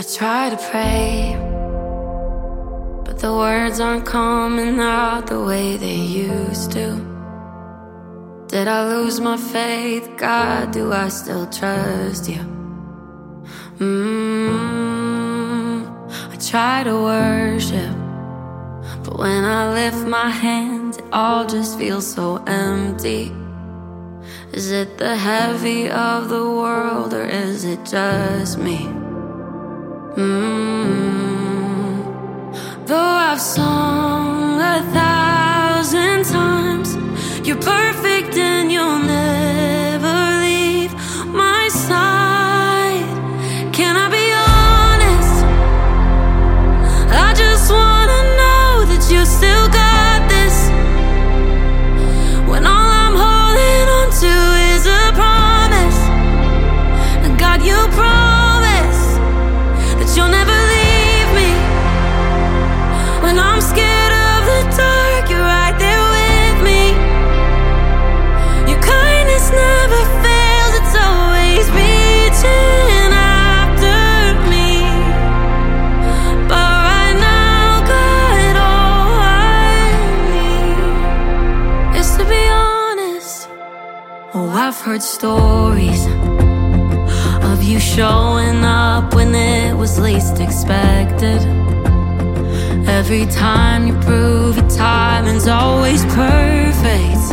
try to pray, but the words aren't coming out the way they used to. Did I lose my faith? God, do I still trust you? I try to worship, but when I lift my hands, it all just feels so empty. Is it the heavy of the world, or is it just me? Though I've sung 1,000 times, you're perfect and you'll never leave my side. Can I be honest? I just wanna know that you still got this, when all I'm holding on to is a promise. And God, you promise that you'll never leave me. When I'm scared of the dark, you're right there with me. Your kindness never fails, it's always reaching after me. But right now, God, all I need is to be honest. Oh, I've heard stories of you showing up when it was least expected. Every time you prove your timing's always perfect.